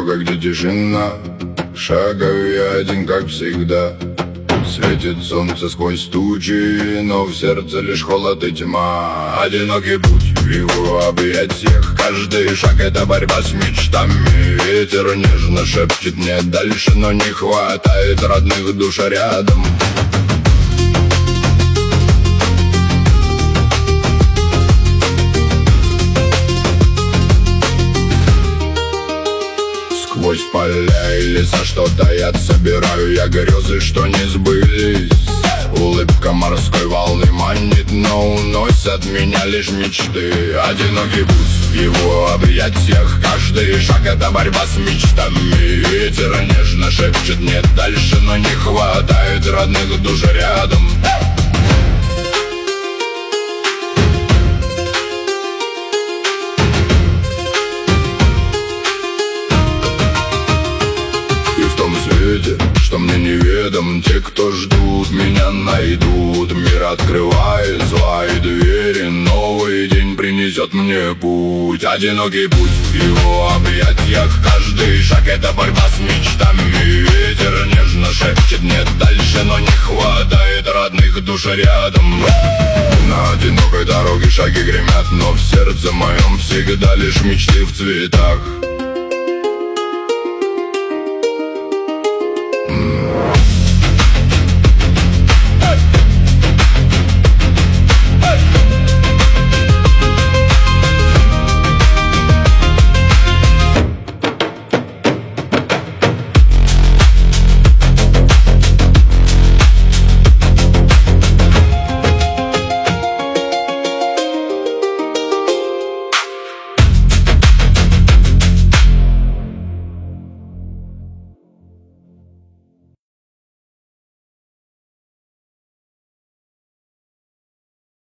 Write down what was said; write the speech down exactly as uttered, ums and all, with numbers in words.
дорога, где тишина. Шагаю я один, как всегда. Светит солнце сквозь тучи, но в сердце лишь холод и тьма. Одинокий путь в его объятиях, каждый шаг — это борьба с мечтами. Ветер нежно шепчет мне дальше, но не хватает родных душ рядом. Сквозь поля и леса что-то я собираю, я грезы, что не сбылись. Улыбка морской волны манит, но уносят меня лишь мечты. Одинокий путь в его объятиях, каждый шаг — это борьба с мечтами. Ветер нежно шепчет мне дальше, но не хватает родных душ рядом. Что мне неведом, те, кто ждут, меня найдут. Мир открывает свои двери, новый день принесет мне путь. Одинокий путь в его объятиях, каждый шаг — это борьба с мечтами. Ветер нежно шепчет мне дальше, но не хватает родных душ рядом. На одинокой дороге шаги гремят, но в сердце моем всегда лишь мечты в цветах.